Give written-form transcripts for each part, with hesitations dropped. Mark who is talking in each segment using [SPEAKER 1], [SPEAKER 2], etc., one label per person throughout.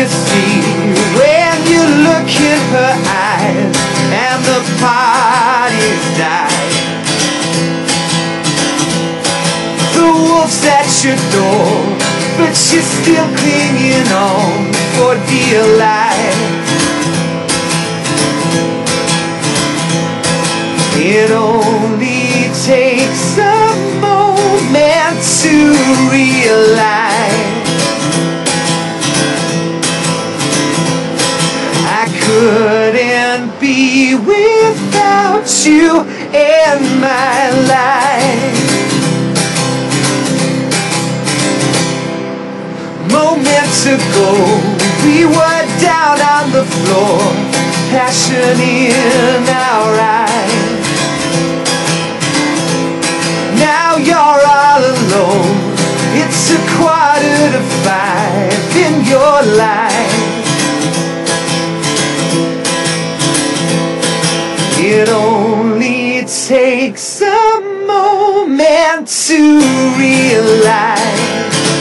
[SPEAKER 1] see when you look in her eyes and the party's died. The wolf's at your door, but you're still clinging on for dear life. It only takes a moment to realize I couldn't be without you in my life. Moments ago, we were down on the floor, passion in our eyes. Now you're all alone, it's 4:45 in your life. It only takes a moment to realize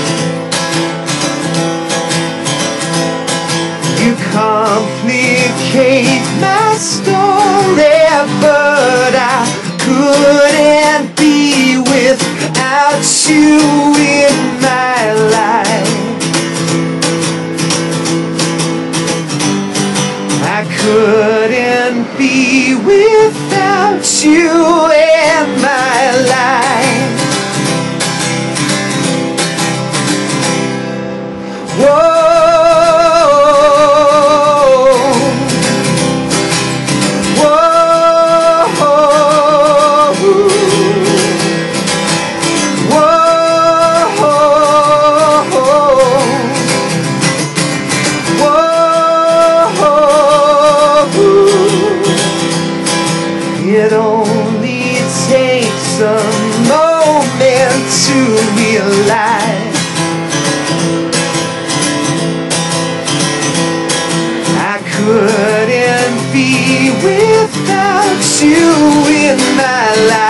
[SPEAKER 1] you complicate my story, but I couldn't be without you in my life. I couldn't be without you in my life. Whoa. It only takes a moment to realize I couldn't be without you in my life.